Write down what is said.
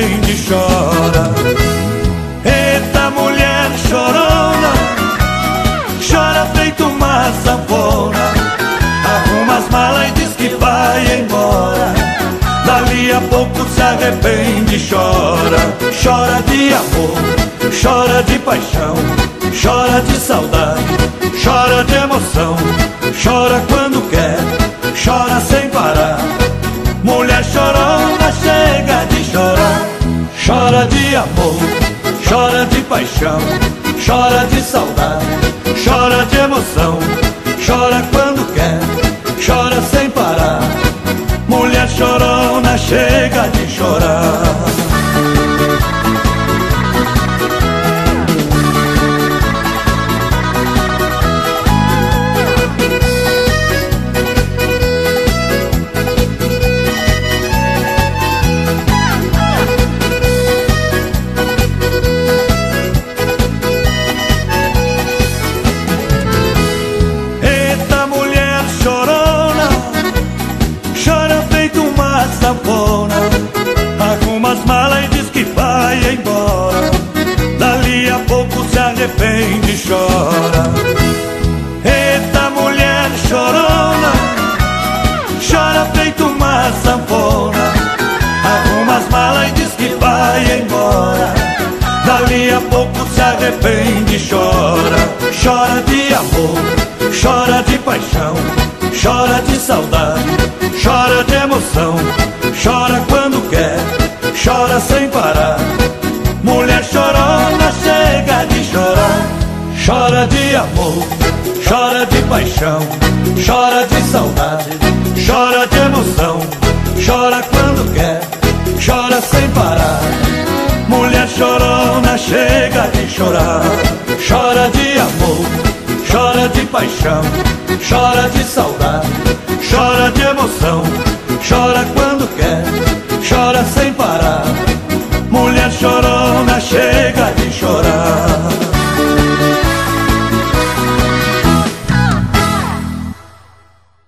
arrepende e chora. Eita mulher chorona, chora feito uma sanfona. Arruma as malas e diz que vai embora. Dali a pouco se arrepende e chora. Chora de amor, chora de paixão, chora de saudade, chora de emoção. Chora quando quer, chora sem parar. Mulher chorona, chega de chorar. Chora de amor, chora de paixão, chora de saudade, chora de emoção. Chora quando quer, chora sem parar. Mulher chorona, chega de chorar. Arruma as malas e diz que vai embora. Dali a pouco se arrepende e chora. Eita mulher chorona, chora feito uma sanfona. Arruma as malas e diz que vai embora. Dali a pouco se arrepende e chora. Chora de amor, chora de paixão, chora de saudade, chora de emoção. Chora quando quer, chora sem parar. Mulher chorona, chega de chorar. Chora de amor, chora de paixão, chora de saudade, chora de emoção. Chora quando quer, chora sem parar. Mulher chorona, chega de chorar. Chora de amor, chora de paixão, chora de saudade,